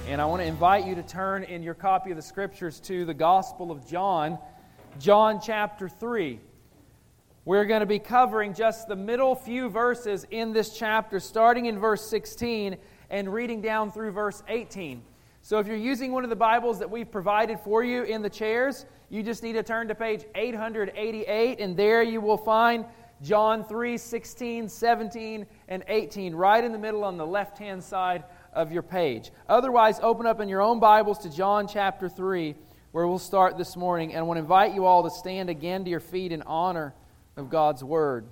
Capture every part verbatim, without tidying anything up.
And I want to invite you to turn in your copy of the Scriptures to the Gospel of John, John chapter three. We're going to be covering just the middle few verses in this chapter, starting in verse sixteen and reading down through verse eighteen. So if you're using one of the Bibles that we've provided for you in the chairs, you just need to turn to page eight eighty-eight, and there you will find John three, sixteen, seventeen, and eighteen, right in the middle on the left-hand side of your page. Otherwise, open up in your own Bibles to John chapter three, where we'll start this morning. And I want to invite you all to stand again to your feet in honor of God's Word.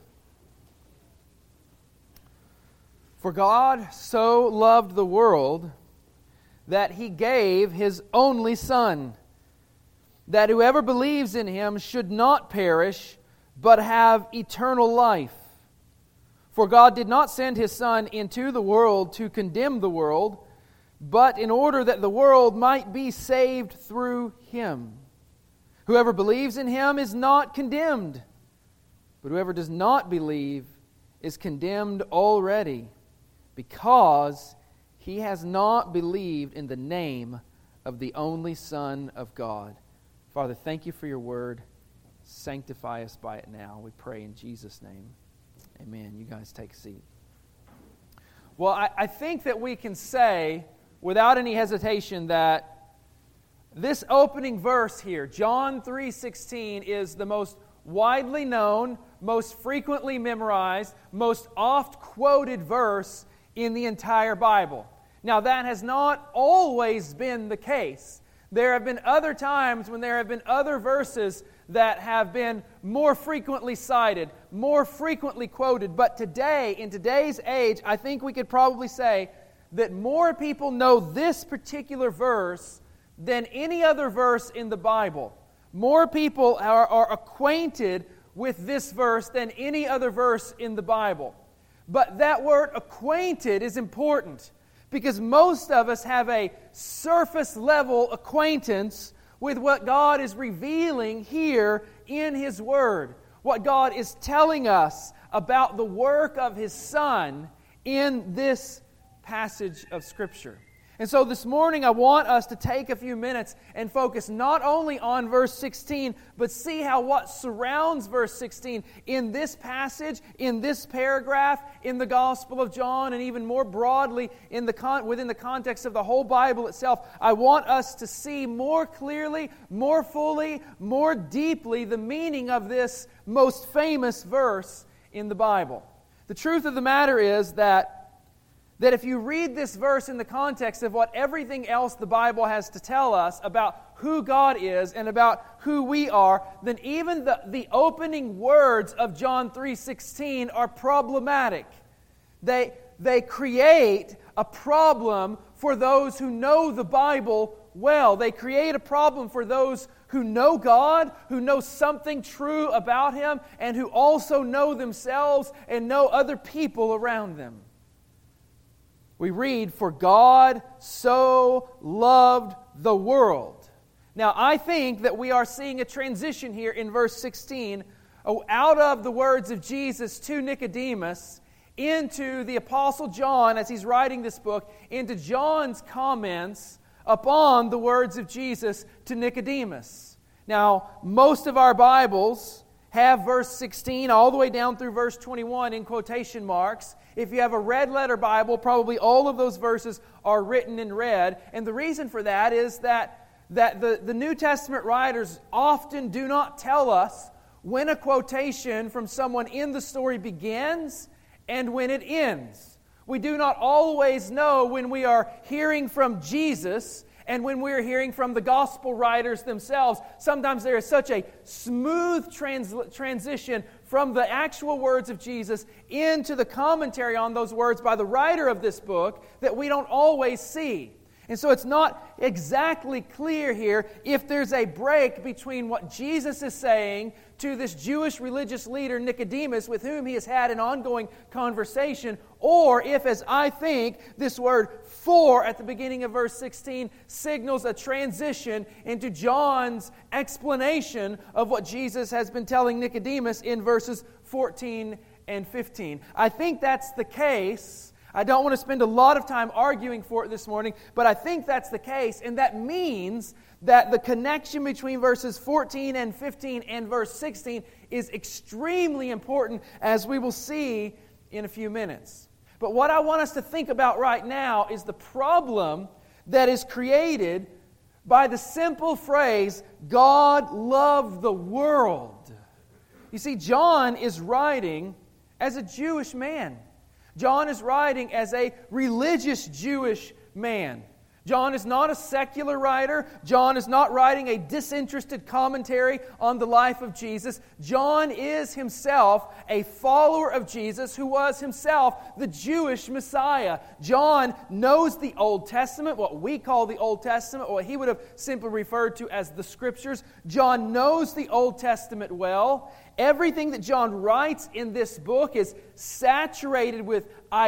For God so loved the world that He gave His only Son, that whoever believes in Him should not perish, but have eternal life. For God did not send His Son into the world to condemn the world, but in order that the world might be saved through Him. Whoever believes in Him is not condemned, but whoever does not believe is condemned already, because he has not believed in the name of the only Son of God. Father, thank You for Your Word. Sanctify us by it now, we pray in Jesus' name. Amen. You guys take a seat. Well, I, I think that we can say, without any hesitation, that this opening verse here, John three sixteen, is the most widely known, most frequently memorized, most oft-quoted verse in the entire Bible. Now, that has not always been the case. There have been other times when there have been other verses that have been more frequently cited, more frequently quoted. But today, in today's age, I think we could probably say that more people know this particular verse than any other verse in the Bible. More people are, are acquainted with this verse than any other verse in the Bible. But that word acquainted is important, because most of us have a surface-level acquaintance with what God is revealing here in His Word, what God is telling us about the work of His Son in this passage of Scripture. And so this morning I want us to take a few minutes and focus not only on verse sixteen, but see how what surrounds verse sixteen in this passage, in this paragraph, in the Gospel of John, and even more broadly in the con- within the context of the whole Bible itself. I want us to see more clearly, more fully, more deeply the meaning of this most famous verse in the Bible. The truth of the matter is that that if you read this verse in the context of what everything else the Bible has to tell us about who God is and about who we are, then even the, the opening words of John three sixteen are problematic. They, they create a problem for those who know the Bible well. They create a problem for those who know God, who know something true about Him, and who also know themselves and know other people around them. We read, for God so loved the world. Now, I think that we are seeing a transition here in verse sixteen out of the words of Jesus to Nicodemus into the Apostle John, as he's writing this book, into John's comments upon the words of Jesus to Nicodemus. Now, most of our Bibles have verse sixteen all the way down through verse twenty-one in quotation marks. If you have a red letter Bible, probably all of those verses are written in red. And the reason for that is that, that the, the New Testament writers often do not tell us when a quotation from someone in the story begins and when it ends. We do not always know when we are hearing from Jesus and when we're hearing from the gospel writers themselves. Sometimes there is such a smooth trans- transition from the actual words of Jesus into the commentary on those words by the writer of this book that we don't always see. And so it's not exactly clear here if there's a break between what Jesus is saying to this Jewish religious leader Nicodemus, with whom he has had an ongoing conversation, or if, as I think, this word for at the beginning of verse sixteen signals a transition into John's explanation of what Jesus has been telling Nicodemus in verses fourteen and fifteen. I think that's the case. I don't want to spend a lot of time arguing for it this morning, but I think that's the case, and that means that the connection between verses fourteen and fifteen and verse sixteen is extremely important, as we will see in a few minutes. But what I want us to think about right now is the problem that is created by the simple phrase, God loved the world. You see, John is writing as a Jewish man. John is writing as a religious Jewish man. John is not a secular writer. John is not writing a disinterested commentary on the life of Jesus. John is himself a follower of Jesus who was himself the Jewish Messiah. John knows the Old Testament, what we call the Old Testament, or what he would have simply referred to as the Scriptures. John knows the Old Testament well. Everything that John writes in this book is saturated with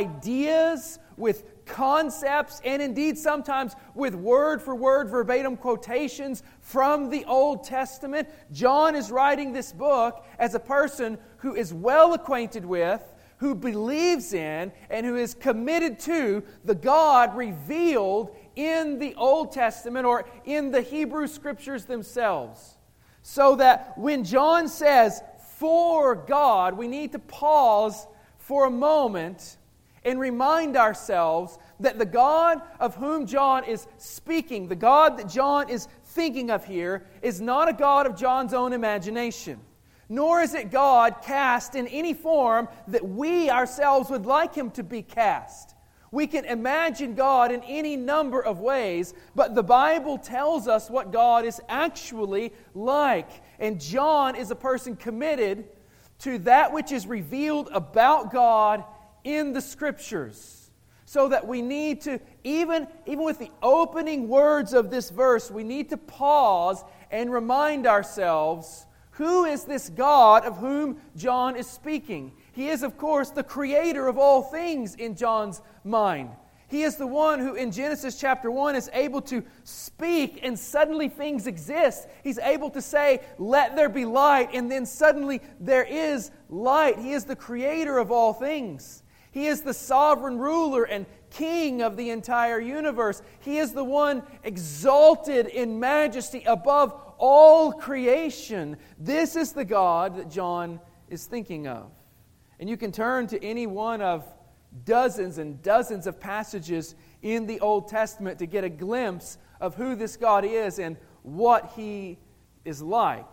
ideas, with concepts, and indeed sometimes with word-for-word verbatim quotations from the Old Testament. John is writing this book as a person who is well acquainted with, who believes in, and who is committed to the God revealed in the Old Testament or in the Hebrew Scriptures themselves. So that when John says, "for God," we need to pause for a moment and remind ourselves that the God of whom John is speaking, the God that John is thinking of here, is not a God of John's own imagination. Nor is it God cast in any form that we ourselves would like Him to be cast. We can imagine God in any number of ways, but the Bible tells us what God is actually like. And John is a person committed to that which is revealed about God in the Scriptures. So that we need to, even, even with the opening words of this verse, we need to pause and remind ourselves, who is this God of whom John is speaking? He is, of course, the creator of all things in John's mind. He is the one who in Genesis chapter one is able to speak and suddenly things exist. He's able to say, "Let there be light," and then suddenly there is light. He is the creator of all things. He is the sovereign ruler and king of the entire universe. He is the one exalted in majesty above all creation. This is the God that John is thinking of. And you can turn to any one of dozens and dozens of passages in the Old Testament to get a glimpse of who this God is and what He is like.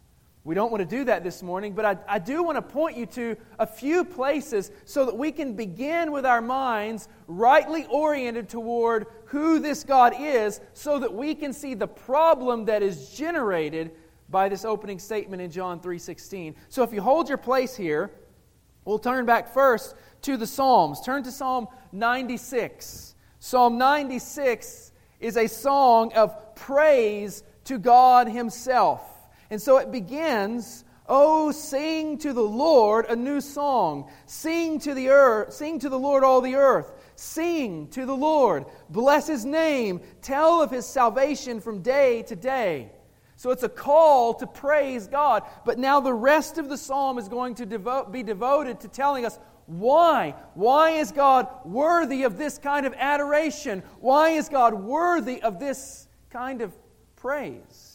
We don't want to do that this morning, but I, I do want to point you to a few places so that we can begin with our minds rightly oriented toward who this God is, so that we can see the problem that is generated by this opening statement in John three sixteen. So if you hold your place here, we'll turn back first to the Psalms. Turn to Psalm ninety-six. Psalm ninety-six is a song of praise to God Himself. And so it begins, "Oh, sing to the Lord a new song. Sing to the earth, sing to the Lord all the earth. Sing to the Lord. Bless His name. Tell of His salvation from day to day." So it's a call to praise God. But now the rest of the psalm is going to devote, be devoted to telling us why. Why is God worthy of this kind of adoration? Why is God worthy of this kind of praise?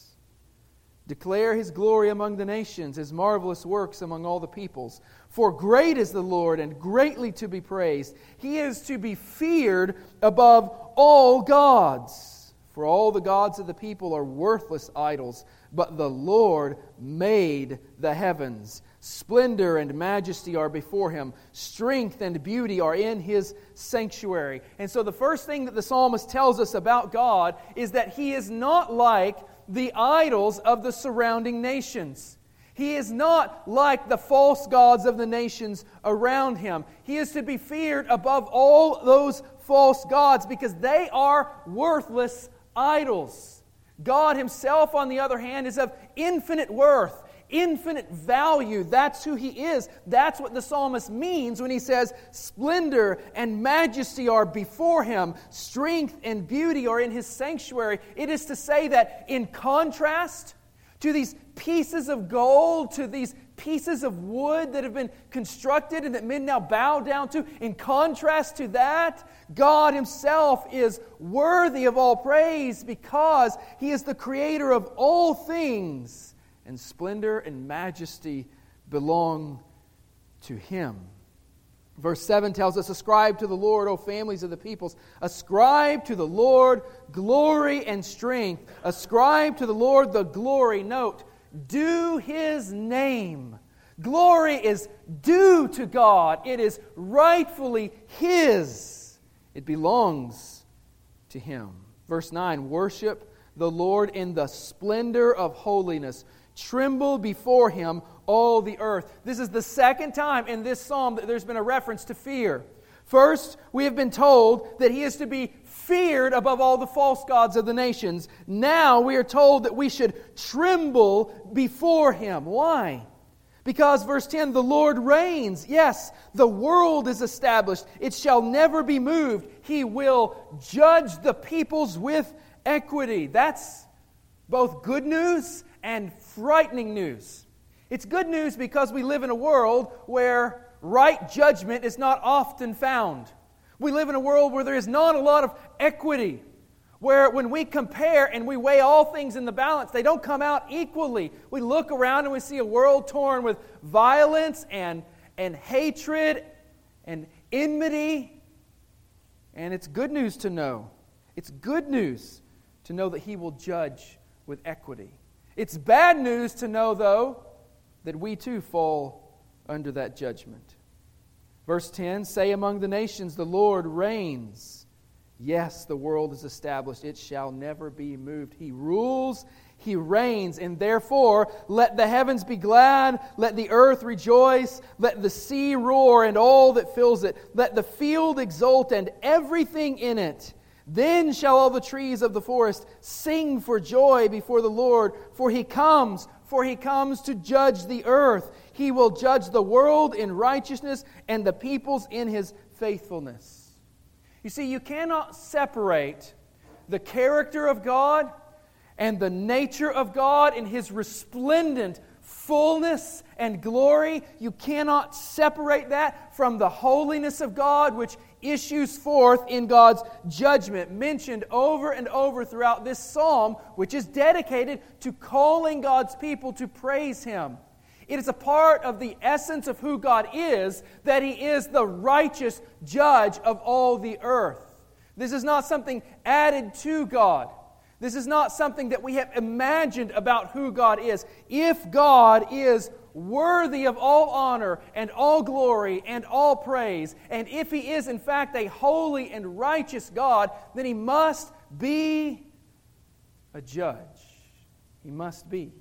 "Declare His glory among the nations, His marvelous works among all the peoples. For great is the Lord, and greatly to be praised. He is to be feared above all gods. For all the gods of the people are worthless idols, but the Lord made the heavens. Splendor and majesty are before Him. Strength and beauty are in His sanctuary." And so the first thing that the psalmist tells us about God is that He is not like the idols of the surrounding nations. He is not like the false gods of the nations around Him. He is to be feared above all those false gods because they are worthless idols. God Himself, on the other hand, is of infinite worth, infinite value. That's who He is. That's what the psalmist means when he says, "Splendor and majesty are before Him. Strength and beauty are in His sanctuary." It is to say that in contrast to these pieces of gold, to these pieces of wood that have been constructed and that men now bow down to. In contrast to that, God Himself is worthy of all praise because He is the creator of all things, and splendor and majesty belong to Him. Verse seven tells us, ascribe to the Lord, O families of the peoples. Ascribe to the Lord glory and strength. Ascribe to the Lord the glory. Note, due His name. Glory is due to God. It is rightfully His. It belongs to Him. Verse nine, worship the Lord in the splendor of holiness. Tremble before Him, all the earth. This is the second time in this psalm that there's been a reference to fear. First, we have been told that He is to be feared above all the false gods of the nations. Now we are told that we should tremble before Him. Why? Because verse ten, the Lord reigns. Yes, the world is established. It shall never be moved. He will judge the peoples with equity. That's both good news and frightening news. It's good news because we live in a world where right judgment is not often found. We live in a world where there is not a lot of equity, where when we compare and we weigh all things in the balance, they don't come out equally. We look around and we see a world torn with violence and, and hatred and enmity. And it's good news to know. It's good news to know that He will judge with equity. It's bad news to know, though, that we too fall under that judgment. Verse ten, say among the nations, the Lord reigns. Yes, the world is established. It shall never be moved. He rules, He reigns, and therefore let the heavens be glad, let the earth rejoice, let the sea roar and all that fills it, let the field exult and everything in it. Then shall all the trees of the forest sing for joy before the Lord, for He comes, for He comes to judge the earth. He will judge the world in righteousness and the peoples in His faithfulness. You see, you cannot separate the character of God and the nature of God in His resplendent fullness and glory. You cannot separate that from the holiness of God, which issues forth in God's judgment, mentioned over and over throughout this psalm, which is dedicated to calling God's people to praise Him. It is a part of the essence of who God is, that He is the righteous judge of all the earth. This is not something added to God. This is not something that we have imagined about who God is. If God is worthy of all honor and all glory and all praise, and if He is in fact a holy and righteous God, then He must be a judge. He must be.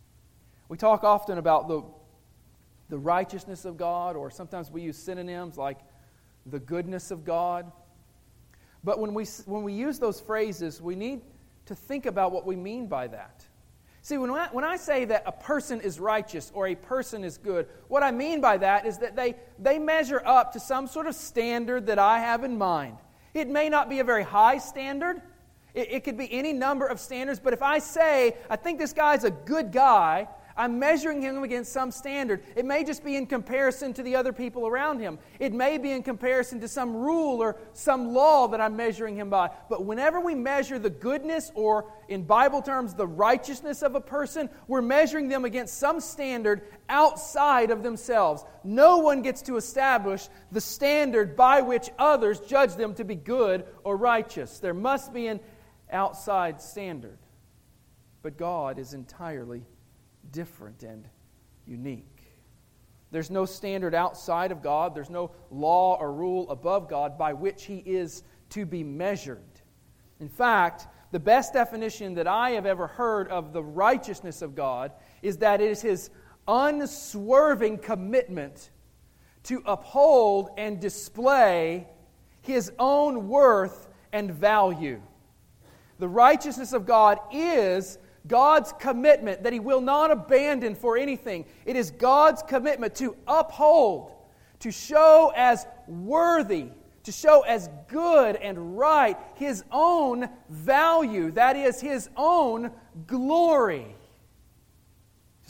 We talk often about the, the righteousness of God, or sometimes we use synonyms like the goodness of God. But when we, when we use those phrases, we need to think about what we mean by that. See, when I, when I say that a person is righteous or a person is good, what I mean by that is that they, they measure up to some sort of standard that I have in mind. It may not be a very high standard. It, it could be any number of standards. But if I say, I think this guy's a good guy, I'm measuring him against some standard. It may just be in comparison to the other people around him. It may be in comparison to some rule or some law that I'm measuring him by. But whenever we measure the goodness, or in Bible terms, the righteousness of a person, we're measuring them against some standard outside of themselves. No one gets to establish the standard by which others judge them to be good or righteous. There must be an outside standard. But God is entirely different and unique. There's no standard outside of God. There's no law or rule above God by which He is to be measured. In fact, the best definition that I have ever heard of the righteousness of God is that it is His unswerving commitment to uphold and display His own worth and value. The righteousness of God is God's commitment that He will not abandon for anything. It is God's commitment to uphold, to show as worthy, to show as good and right His own value, that is, His own glory.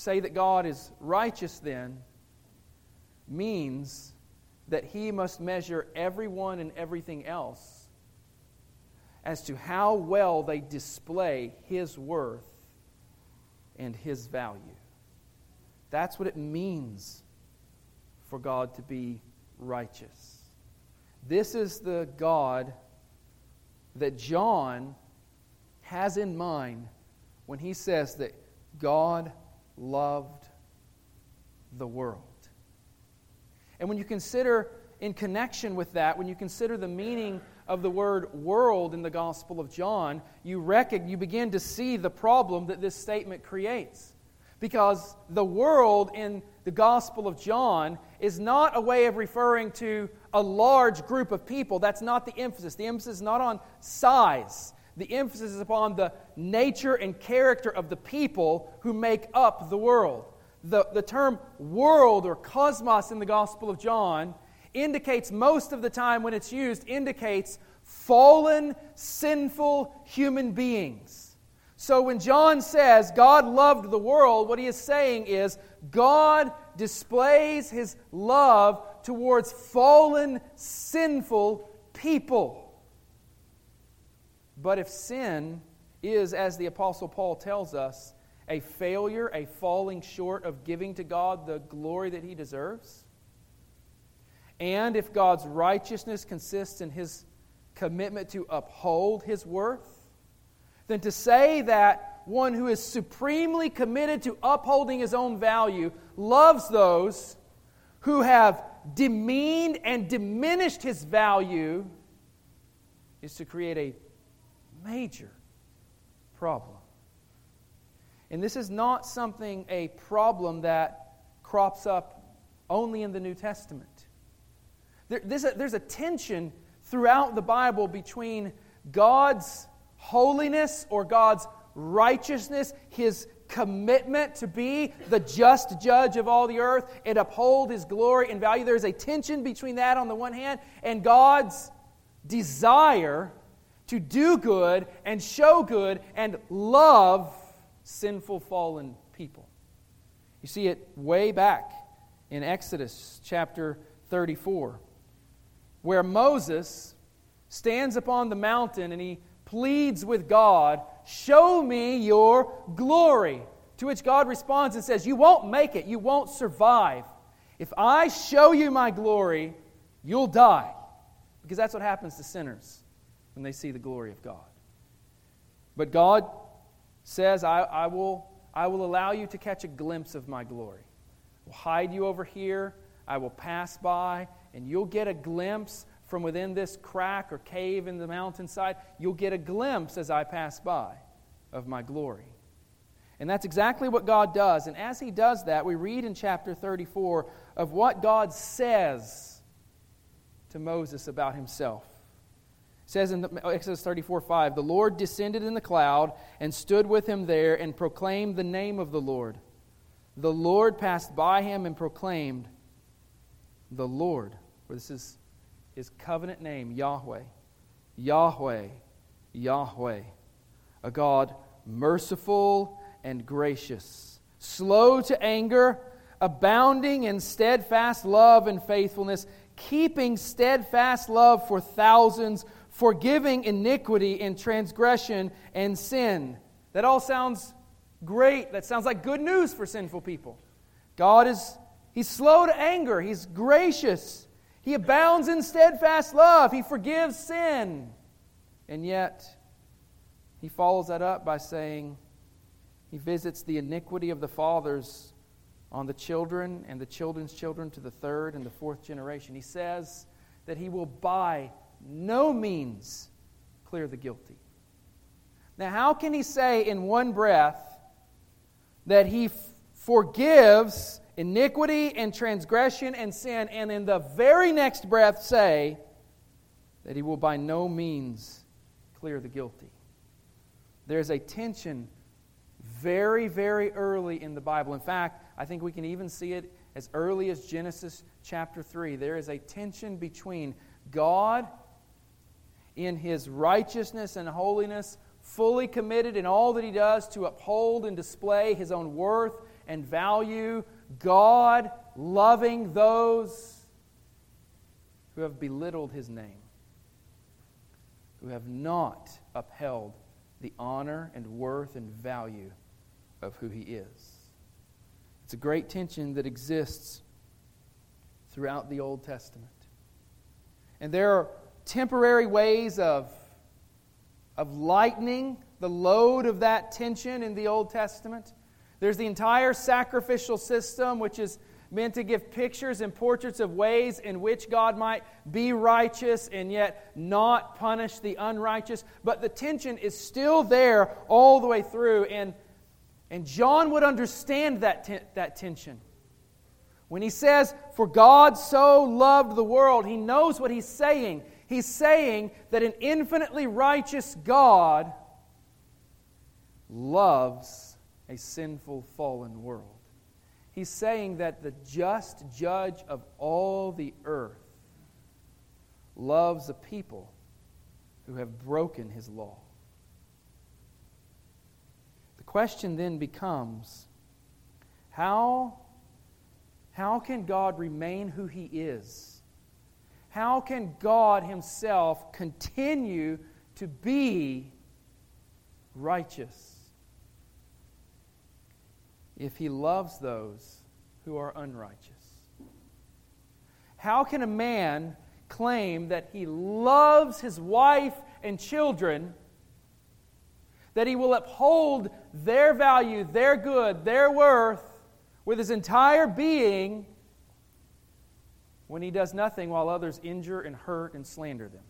say that God is righteous then means that He must measure everyone and everything else as to how well they display His worth and His value. That's what it means for God to be righteous. This is the God that John has in mind when he says that God loved the world. And when you consider, in connection with that, when you consider the meaning of the word world in the Gospel of John, you reckon, you begin to see the problem that this statement creates. Because the world in the Gospel of John is not a way of referring to a large group of people. That's not the emphasis. The emphasis is not on size. The emphasis is upon the nature and character of the people who make up the world. The, the term world or cosmos in the Gospel of John indicates, most of the time when it's used, indicates fallen, sinful human beings. So when John says God loved the world, what he is saying is God displays His love towards fallen, sinful people. But if sin is, as the Apostle Paul tells us, a failure, a falling short of giving to God the glory that He deserves, and if God's righteousness consists in His commitment to uphold His worth, then to say that one who is supremely committed to upholding his own value loves those who have demeaned and diminished His value is to create a major problem. And this is not something, a problem that crops up only in the New Testament. There, there's, a, there's a tension throughout the Bible between God's holiness or God's righteousness, His commitment to be the just judge of all the earth and uphold His glory and value. There's a tension between that on the one hand and God's desire to do good and show good and love sinful, fallen people. You see it way back in Exodus chapter thirty-four, where Moses stands upon the mountain and he pleads with God, "Show me your glory." To which God responds and says, "You won't make it. You won't survive. If I show you my glory, you'll die." Because that's what happens to sinners when they see the glory of God. But God says, I, I will I will allow you to catch a glimpse of my glory. I will hide you over here. I will pass by, and you'll get a glimpse from within this crack or cave in the mountainside. You'll get a glimpse as I pass by of my glory. And that's exactly what God does. And as He does that, we read in chapter thirty-four of what God says to Moses about Himself. It says in Exodus thirty-four five, "The Lord descended in the cloud and stood with him there and proclaimed the name of the Lord. The Lord passed by him and proclaimed, 'The Lord,'" for this is His covenant name, Yahweh, Yahweh, Yahweh, "a God merciful and gracious, slow to anger, abounding in steadfast love and faithfulness, keeping steadfast love for thousands, forgiving iniquity and transgression and sin." That all sounds great. That sounds like good news for sinful people. God is, He's slow to anger. He's gracious. He abounds in steadfast love. He forgives sin. And yet, He follows that up by saying He visits the iniquity of the fathers on the children and the children's children to the third and the fourth generation. He says that He will by no means clear the guilty. Now, how can He say in one breath that He f- forgives iniquity and transgression and sin, and in the very next breath say that He will by no means clear the guilty? There's a tension very, very early in the Bible. In fact, I think we can even see it as early as Genesis chapter three. There is a tension between God in His righteousness and holiness, fully committed in all that He does to uphold and display His own worth and value God loving those who have belittled His name, who have not upheld the honor and worth and value of who He is. It's a great tension that exists throughout the Old Testament. And there are temporary ways of, of lightening the load of that tension in the Old Testament. There's the entire sacrificial system, which is meant to give pictures and portraits of ways in which God might be righteous and yet not punish the unrighteous. But the tension is still there all the way through. And, and John would understand that, ten, that tension. When he says, "For God so loved the world," he knows what he's saying. He's saying that an infinitely righteous God loves a sinful, fallen world. He's saying that the just judge of all the earth loves a people who have broken His law. The question then becomes, how, how can God remain who He is? How can God Himself continue to be righteous if He loves those who are unrighteous? How can a man claim that he loves his wife and children, that he will uphold their value, their good, their worth with his entire being, when he does nothing while others injure and hurt and slander them?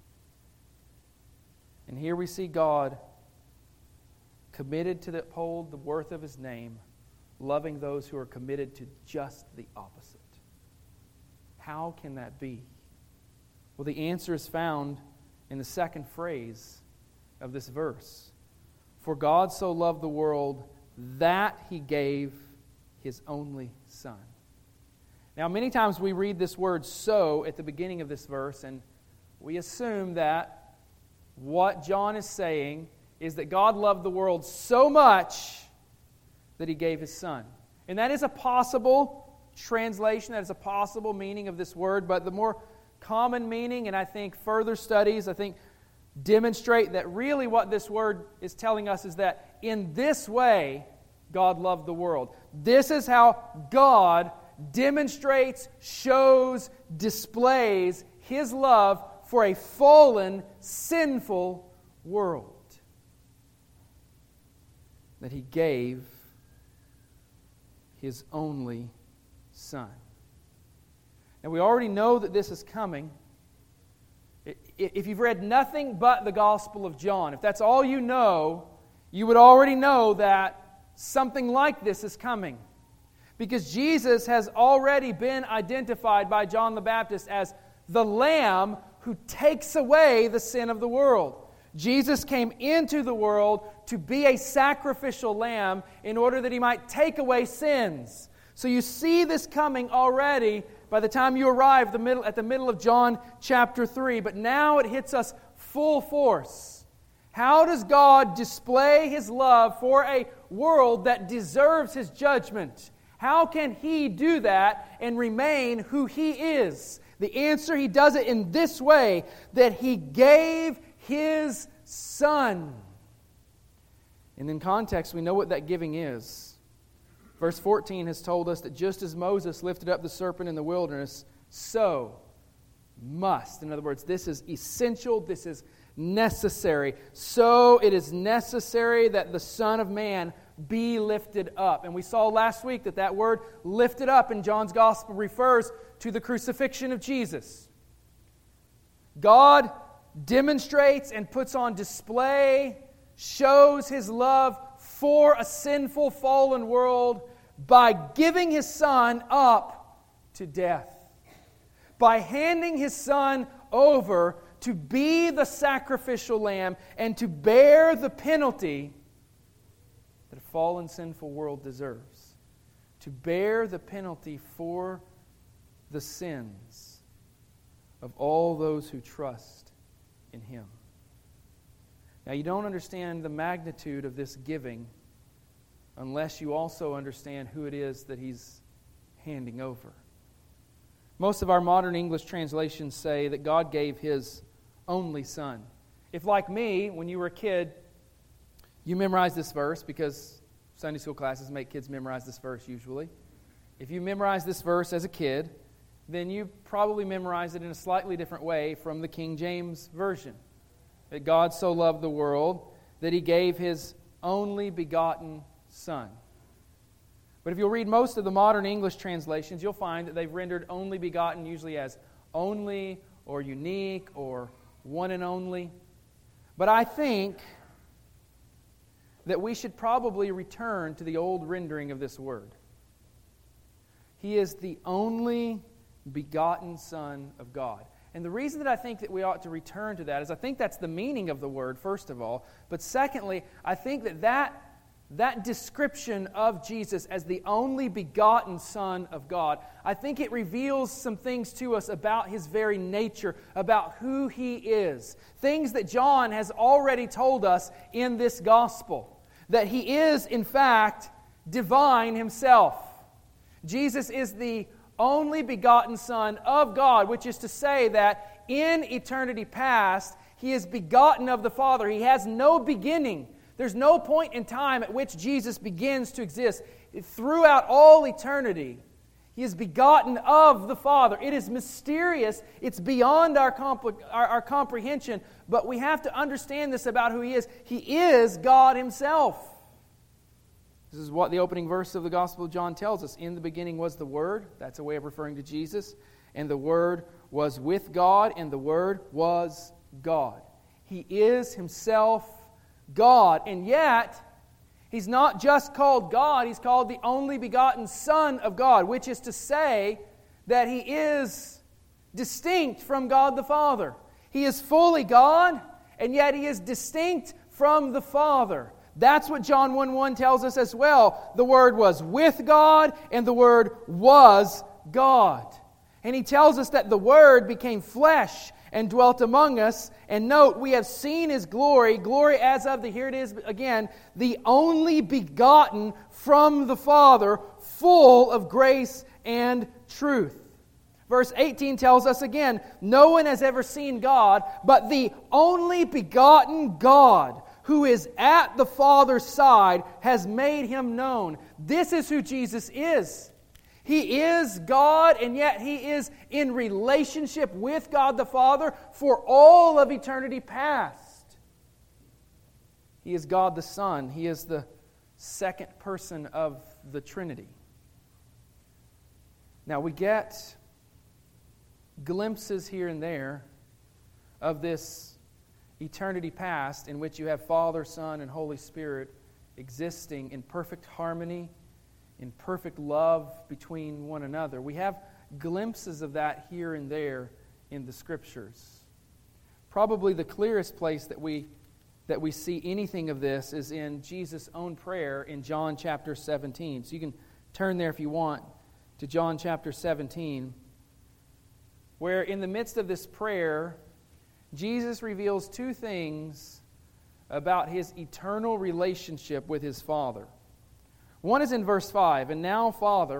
And here we see God committed to uphold the worth of His name, loving those who are committed to just the opposite. How can that be? Well, the answer is found in the second phrase of this verse. "For God so loved the world that He gave His only Son." Now, many times we read this word "so" at the beginning of this verse, and we assume that what John is saying is that God loved the world so much that He gave His Son. And that is a possible translation, that is a possible meaning of this word, but the more common meaning, and I think further studies, I think, demonstrate that really what this word is telling us is that in this way, God loved the world. This is how God demonstrates, shows, displays His love for a fallen, sinful world. That He gave His only Son. And we already know that this is coming. If you've read nothing but the Gospel of John, if that's all you know, you would already know that something like this is coming. Because Jesus has already been identified by John the Baptist as the Lamb who takes away the sin of the world. Jesus came into the world to be a sacrificial lamb in order that He might take away sins. So you see this coming already by the time you arrive the middle, at the middle of John chapter three. But now it hits us full force. How does God display His love for a world that deserves His judgment? How can He do that and remain who He is? The answer, He does it in this way, that He gave His Son. And in context, we know what that giving is. Verse fourteen has told us that just as Moses lifted up the serpent in the wilderness, so must. In other words, this is essential, this is necessary. So it is necessary that the Son of Man be lifted up. And we saw last week that that word lifted up in John's Gospel refers to the crucifixion of Jesus. God demonstrates and puts on display, shows His love for a sinful, fallen world by giving His Son up to death. By handing His Son over to be the sacrificial lamb and to bear the penalty that a fallen, sinful world deserves. To bear the penalty for the sins of all those who trust in Him. Now, you don't understand the magnitude of this giving unless you also understand who it is that He's handing over. Most of our modern English translations say that God gave His only Son. If, like me, when you were a kid, you memorized this verse, because Sunday school classes make kids memorize this verse usually. If you memorized this verse as a kid, then you probably memorized it in a slightly different way from the King James Version. That God so loved the world that He gave His only begotten Son. But if you'll read most of the modern English translations, you'll find that they've rendered only begotten usually as only or unique or one and only. But I think that we should probably return to the old rendering of this word. He is the only begotten Son of God. And the reason that I think that we ought to return to that is I think that's the meaning of the word, first of all. But secondly, I think that that, that description of Jesus as the only begotten Son of God, I think it reveals some things to us about His very nature, about who He is. Things that John has already told us in this gospel. That He is, in fact, divine Himself. Jesus is the only begotten Son of God, which is to say that in eternity past, He is begotten of the Father. He has no beginning. There's no point in time at which Jesus begins to exist. Throughout all eternity, He is begotten of the Father. It is mysterious. It's beyond our, compl- our, our comprehension, but we have to understand this about who He is. He is God Himself. This is what the opening verse of the Gospel of John tells us. In the beginning was the Word. That's a way of referring to Jesus. And the Word was with God, and the Word was God. He is Himself God. And yet, He's not just called God, He's called the only begotten Son of God, which is to say that He is distinct from God the Father. He is fully God, and yet He is distinct from the Father. That's what John one one tells us as well. The Word was with God, and the Word was God. And He tells us that the Word became flesh and dwelt among us. And note, we have seen His glory, glory as of the, here it is again, the only begotten from the Father, full of grace and truth. Verse eighteen tells us again, no one has ever seen God, but the only begotten God, who is at the Father's side, has made Him known. This is who Jesus is. He is God, and yet He is in relationship with God the Father for all of eternity past. He is God the Son. He is the second person of the Trinity. Now we get glimpses here and there of this eternity past in which you have Father, Son, and Holy Spirit existing in perfect harmony, in perfect love between one another. We have glimpses of that here and there in the Scriptures. Probably the clearest place that we that we see anything of this is in Jesus' own prayer in John chapter seventeen. So you can turn there if you want to John chapter seventeen, where in the midst of this prayer, Jesus reveals two things about His eternal relationship with His Father. One is in verse five, and now, Father,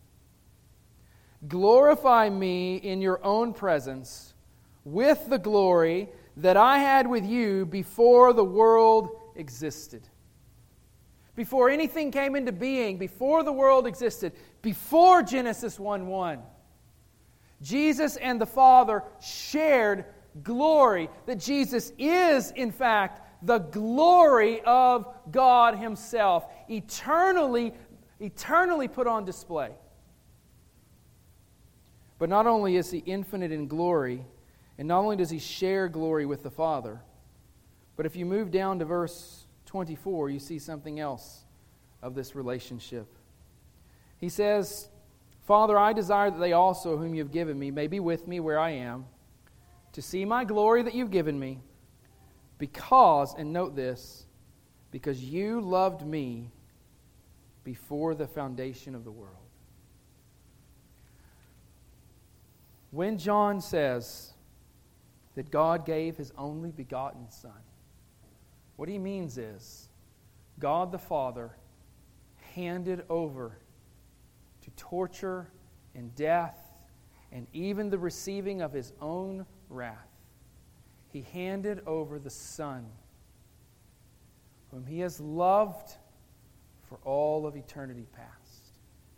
glorify me in your own presence with the glory that I had with you before the world existed. Before anything came into being, before the world existed, before Genesis one one, Jesus and the Father shared glory, that Jesus is, in fact, the glory of God Himself, eternally, eternally put on display. But not only is He infinite in glory, and not only does He share glory with the Father, but if you move down to verse twenty-four, you see something else of this relationship. He says, Father, I desire that they also, whom you have given me, may be with me where I am, to see my glory that you've given me, because, and note this, because you loved me before the foundation of the world. When John says that God gave His only begotten Son, what he means is God the Father handed over to torture and death and even the receiving of His own wrath. He handed over the Son, whom He has loved for all of eternity past.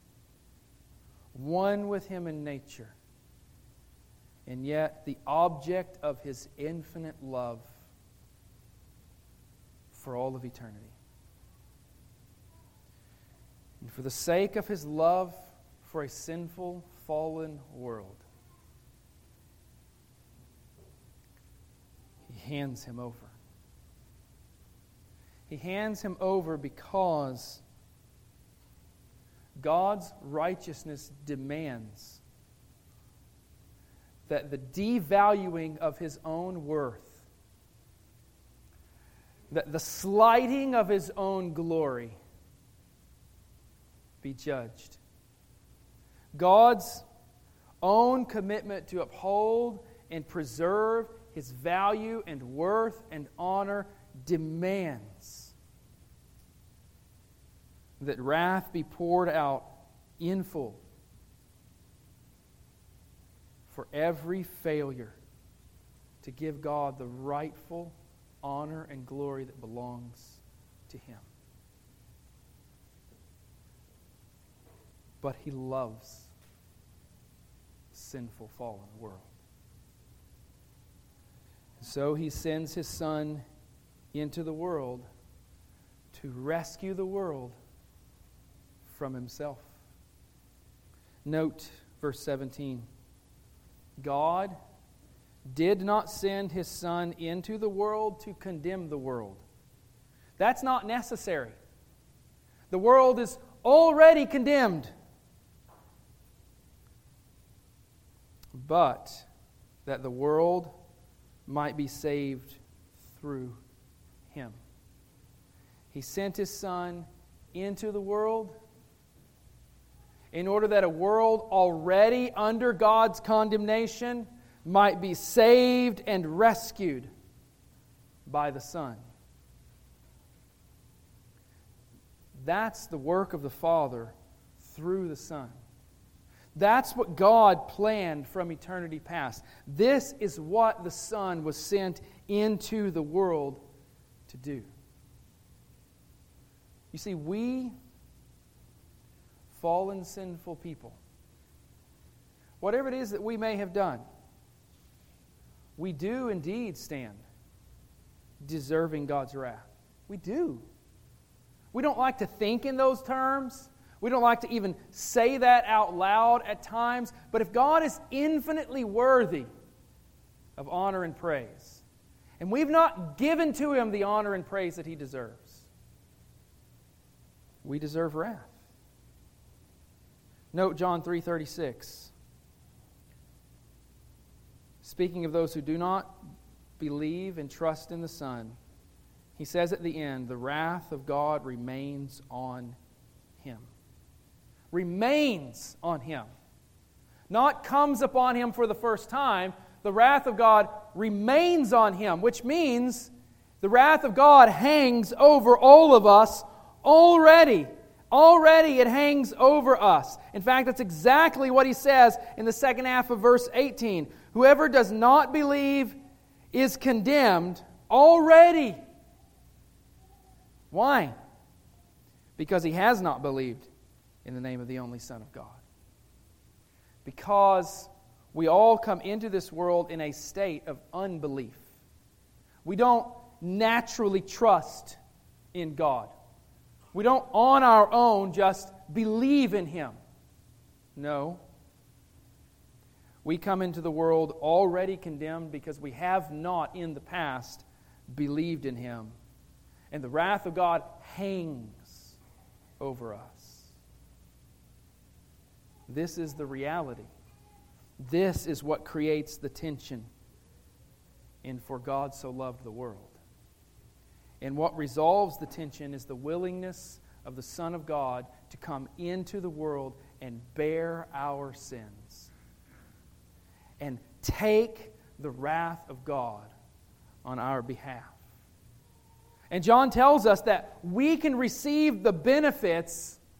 One with Him in nature, and yet the object of His infinite love for all of eternity. And for the sake of His love for a sinful, fallen world, He hands Him over. He hands Him over because God's righteousness demands that the devaluing of His own worth, that the slighting of His own glory be judged. God's own commitment to uphold and preserve His value and worth and honor demands that wrath be poured out in full for every failure to give God the rightful honor and glory that belongs to Him. But He loves the sinful, fallen world. So He sends His Son into the world to rescue the world from Himself. Note verse seventeen. God did not send His Son into the world to condemn the world. That's not necessary. The world is already condemned. But that the world might be saved through Him. He sent His Son into the world in order that a world already under God's condemnation might be saved and rescued by the Son. That's the work of the Father through the Son. That's what God planned from eternity past. This is what the Son was sent into the world to do. You see, we, fallen, sinful people, whatever it is that we may have done, we do indeed stand deserving God's wrath. We do. We don't like to think in those terms. We don't like to even say that out loud at times. But if God is infinitely worthy of honor and praise, and we've not given to Him the honor and praise that He deserves, we deserve wrath. Note John three thirty-six. Speaking of those who do not believe and trust in the Son, He says at the end, the wrath of God remains on him. Remains on him. Not comes upon him for the first time. The wrath of God remains on him, which means the wrath of God hangs over all of us already. Already it hangs over us. In fact, that's exactly what he says in the second half of verse eighteen. Whoever does not believe is condemned already. Why? Because he has not believed in the name of the only Son of God. Because we all come into this world in a state of unbelief. We don't naturally trust in God. We don't on our own just believe in Him. No. We come into the world already condemned because we have not in the past believed in Him. And the wrath of God hangs over us. This is the reality. This is what creates the tension in For God So Loved the World. And what resolves the tension is the willingness of the Son of God to come into the world and bear our sins. And take the wrath of God on our behalf. And John tells us that we can receive the benefits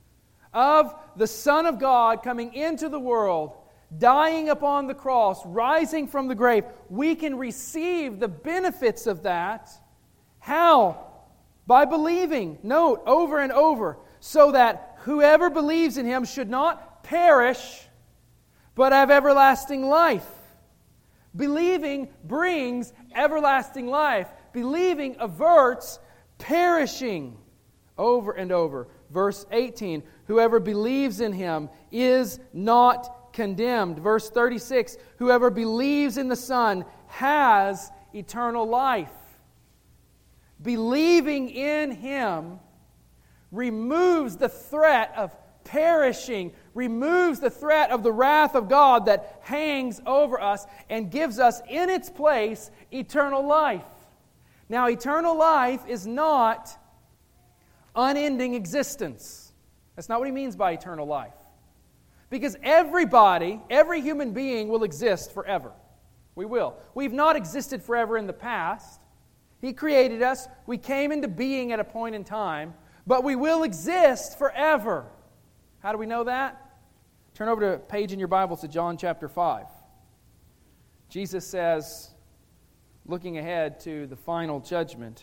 of the Son of God coming into the world, dying upon the cross, rising from the grave, we can receive the benefits of that. How? By believing. Note, over and over, so that whoever believes in Him should not perish, but have everlasting life. Believing brings everlasting life. Believing averts perishing. Over and over. Verse eighteen, whoever believes in Him is not condemned. Verse thirty-six, whoever believes in the Son has eternal life. Believing in Him removes the threat of perishing, removes the threat of the wrath of God that hangs over us, and gives us in its place eternal life. Now, eternal life is not unending existence. That's not what he means by eternal life. Because everybody, every human being will exist forever. We will. We've not existed forever in the past. He created us. We came into being at a point in time. But we will exist forever. How do we know that? Turn over to a page in your Bibles to John chapter five. Jesus says, looking ahead to the final judgment,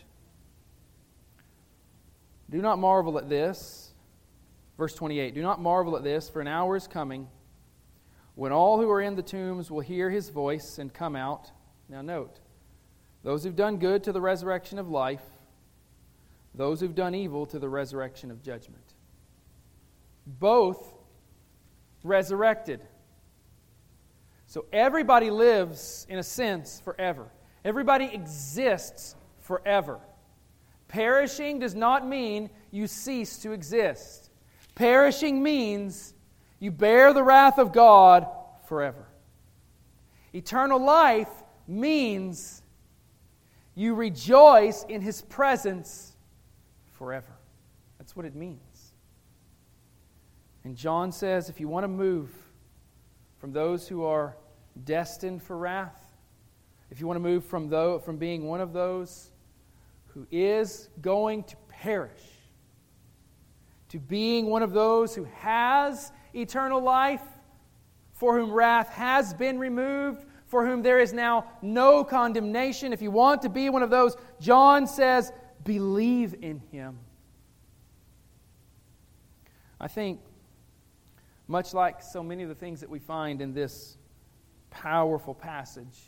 do not marvel at this. Verse twenty-eight, do not marvel at this, for an hour is coming when all who are in the tombs will hear His voice and come out. Now note, those who've done good to the resurrection of life, those who've done evil to the resurrection of judgment. Both resurrected. So everybody lives, in a sense, forever. Everybody exists forever. Perishing does not mean you cease to exist. Perishing means you bear the wrath of God forever. Eternal life means you rejoice in His presence forever. That's what it means. And John says, if you want to move from those who are destined for wrath, if you want to move from, those, from being one of those who is going to perish, to being one of those who has eternal life, for whom wrath has been removed, for whom there is now no condemnation. If you want to be one of those, John says, believe in Him. I think, much like so many of the things that we find in this powerful passage,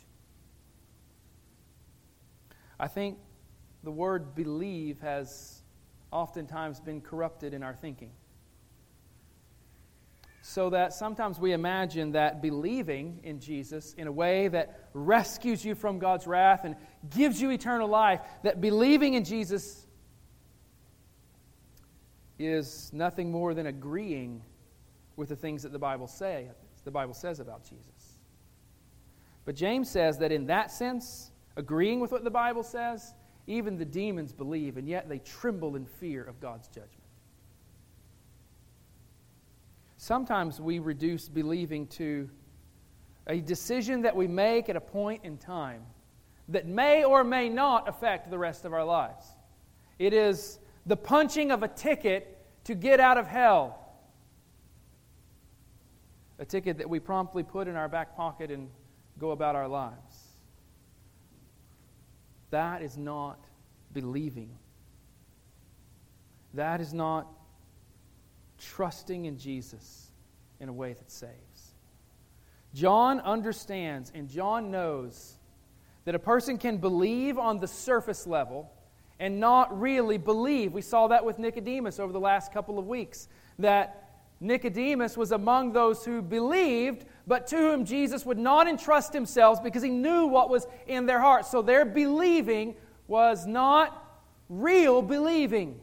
I think the word believe has oftentimes been corrupted in our thinking. So that sometimes we imagine that believing in Jesus in a way that rescues you from God's wrath and gives you eternal life, that believing in Jesus is nothing more than agreeing with the things that the Bible say, the Bible says about Jesus. But James says that in that sense, agreeing with what the Bible says, even the demons believe, and yet they tremble in fear of God's judgment. Sometimes we reduce believing to a decision that we make at a point in time that may or may not affect the rest of our lives. It is the punching of a ticket to get out of hell. A ticket that we promptly put in our back pocket and go about our lives. That is not believing. That is not trusting in Jesus in a way that saves. John understands and John knows that a person can believe on the surface level and not really believe. We saw that with Nicodemus over the last couple of weeks, that Nicodemus was among those who believed, but to whom Jesus would not entrust Himself because He knew what was in their hearts. So their believing was not real believing.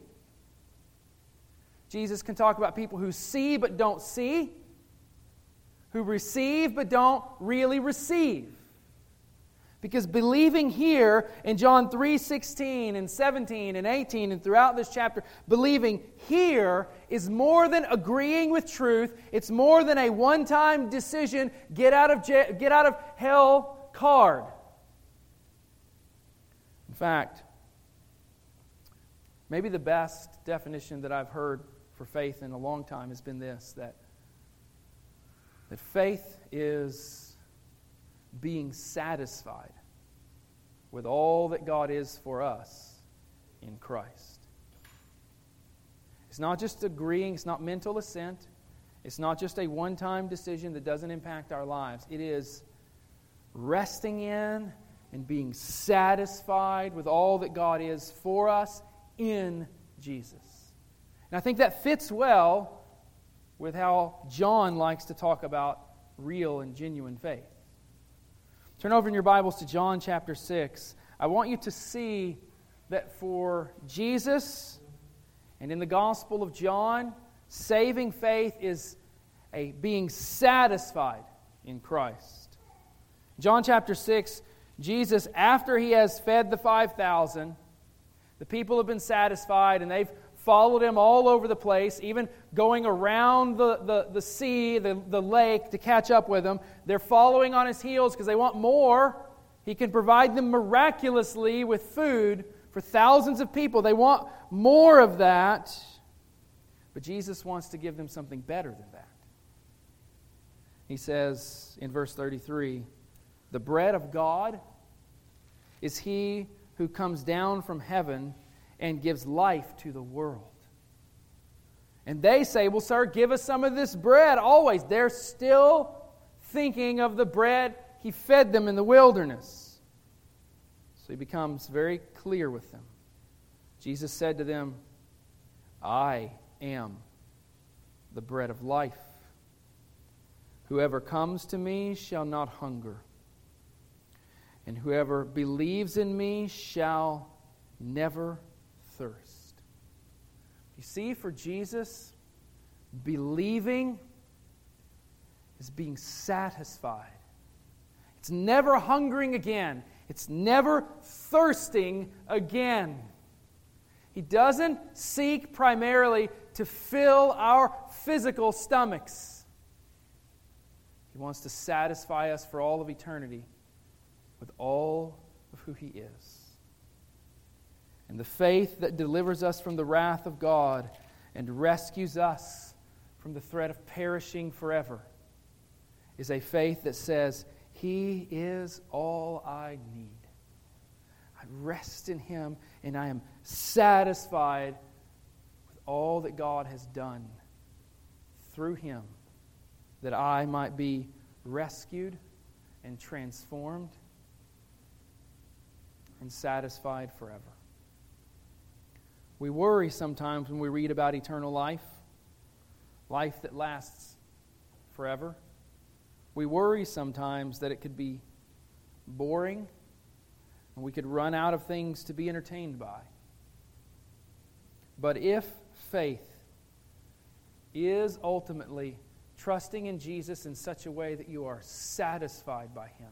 Jesus can talk about people who see but don't see, who receive but don't really receive. Because believing here in John three sixteen and seventeen and eighteen and throughout this chapter, believing here is more than agreeing with truth. It's more than a one-time decision, get out of jail, get out of hell card. In fact, maybe the best definition that I've heard for faith in a long time has been this, that, that faith is being satisfied with all that God is for us in Christ. It's not just agreeing, it's not mental assent, it's not just a one-time decision that doesn't impact our lives. It is resting in and being satisfied with all that God is for us in Jesus. And I think that fits well with how John likes to talk about real and genuine faith. Turn over in your Bibles to John chapter six. I want you to see that for Jesus and in the Gospel of John, saving faith is a being satisfied in Christ. John chapter six, Jesus, after He has fed the five thousand, the people have been satisfied and they've followed Him all over the place, even going around the, the, the sea, the, the lake to catch up with Him. They're following on His heels because they want more. He can provide them miraculously with food for thousands of people. They want more of that. But Jesus wants to give them something better than that. He says in verse thirty-three, "The bread of God is He who comes down from heaven and gives life to the world." And they say, "Well, sir, give us some of this bread always." They're still thinking of the bread He fed them in the wilderness. So He becomes very clear with them. Jesus said to them, "I am the bread of life. Whoever comes to me shall not hunger, and whoever believes in me shall never thirst." You see, for Jesus, believing is being satisfied. It's never hungering again. It's never thirsting again. He doesn't seek primarily to fill our physical stomachs. He wants to satisfy us for all of eternity with all of who He is. And the faith that delivers us from the wrath of God and rescues us from the threat of perishing forever is a faith that says, He is all I need. I rest in Him and I am satisfied with all that God has done through Him, that I might be rescued and transformed and satisfied forever. We worry sometimes when we read about eternal life, life that lasts forever. We worry sometimes that it could be boring and we could run out of things to be entertained by. But if faith is ultimately trusting in Jesus in such a way that you are satisfied by Him,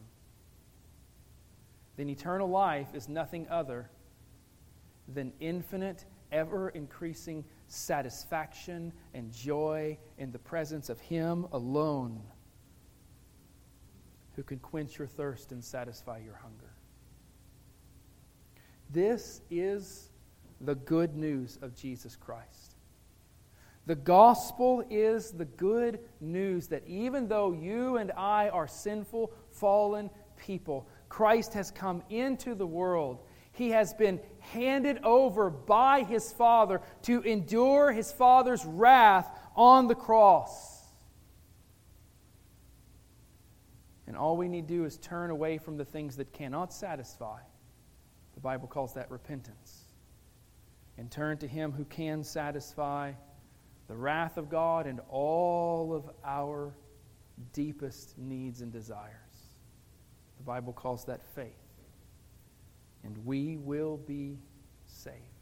then eternal life is nothing other than infinite, ever-increasing satisfaction and joy in the presence of Him alone, who can quench your thirst and satisfy your hunger. This is the good news of Jesus Christ. The gospel is the good news that even though you and I are sinful, fallen people, Christ has come into the world. He has been handed over by His Father to endure His Father's wrath on the cross. And all we need to do is turn away from the things that cannot satisfy. The Bible calls that repentance. And turn to Him who can satisfy the wrath of God and all of our deepest needs and desires. The Bible calls that faith. And we will be saved.